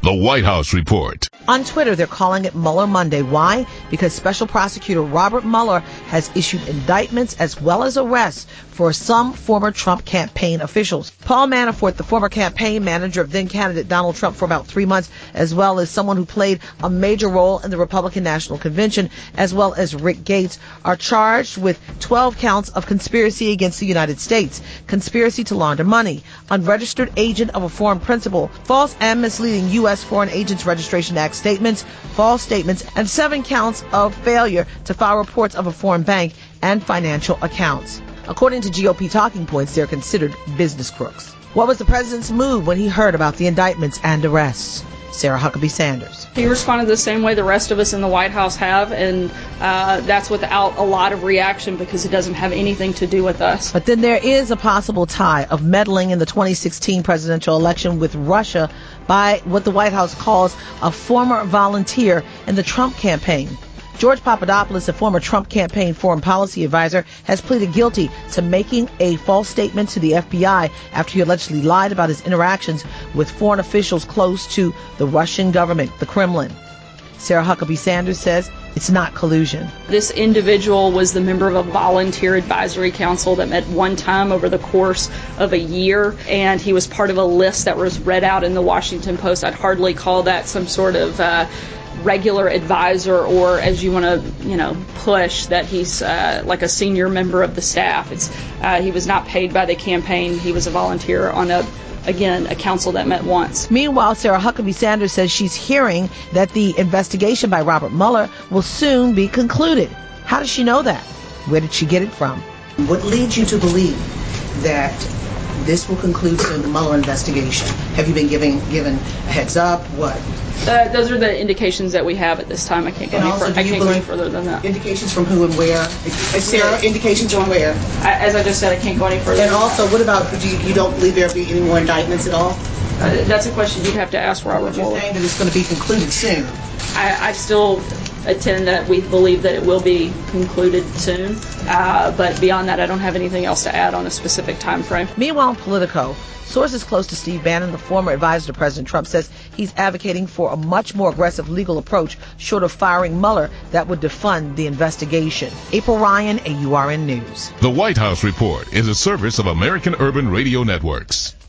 The White House Report. On Twitter, they're calling it Mueller Monday. Why? Because Special Prosecutor Robert Mueller has issued indictments as well as arrests for some former Trump campaign officials. Paul Manafort, the former campaign manager of then-candidate Donald Trump for about 3 months, as well as someone who played a major role in the Republican National Convention, as well as Rick Gates, are charged with 12 counts of conspiracy against the United States, conspiracy to launder money, unregistered agent of a foreign principal, false and misleading U.S. Foreign Agents Registration Act statements, false statements, and 7 counts of failure to file reports of a foreign bank and financial accounts. According to GOP talking points, they're considered business crooks. What was the president's mood when he heard about the indictments and arrests? Sarah Huckabee Sanders. He responded the same way the rest of us in the White House have, and that's without a lot of reaction because it doesn't have anything to do with us. But then there is a possible tie of meddling in the 2016 presidential election with Russia by what the White House calls a former volunteer in the Trump campaign. George Papadopoulos, a former Trump campaign foreign policy advisor, has pleaded guilty to making a false statement to the FBI after he allegedly lied about his interactions with foreign officials close to the Russian government, the Kremlin. Sarah Huckabee Sanders says it's not collusion. This individual was the member of a volunteer advisory council that met one time over the course of a year, and he was part of a list that was read out in the Washington Post. I'd hardly call that some sort of regular advisor, or as you want to, push that he's like a senior member of the staff. He was not paid by the campaign. He was a volunteer on a council that met once. Meanwhile, Sarah Huckabee Sanders says she's hearing that the investigation by Robert Mueller will soon be concluded. How does she know that? Where did she get it from? What leads you to believe that this will conclude soon, the Mueller investigation? Have you been given a heads up? What? Those are the indications that we have at this time. I can't go any further than that. Indications from who and where? Sarah, indications from where? As I just said, I can't go any further. And also, what about, you don't believe there will be any more indictments at all? That's a question you'd have to ask Robert Mueller. You're saying that it's going to be concluded soon. I still attend that we believe that it will be concluded soon, but beyond that, I don't have anything else to add on a specific time frame. Meanwhile, in Politico, sources close to Steve Bannon, the former advisor to President Trump, says he's advocating for a much more aggressive legal approach short of firing Mueller that would defund the investigation. April Ryan, AURN News. The White House Report is a service of American Urban Radio Networks.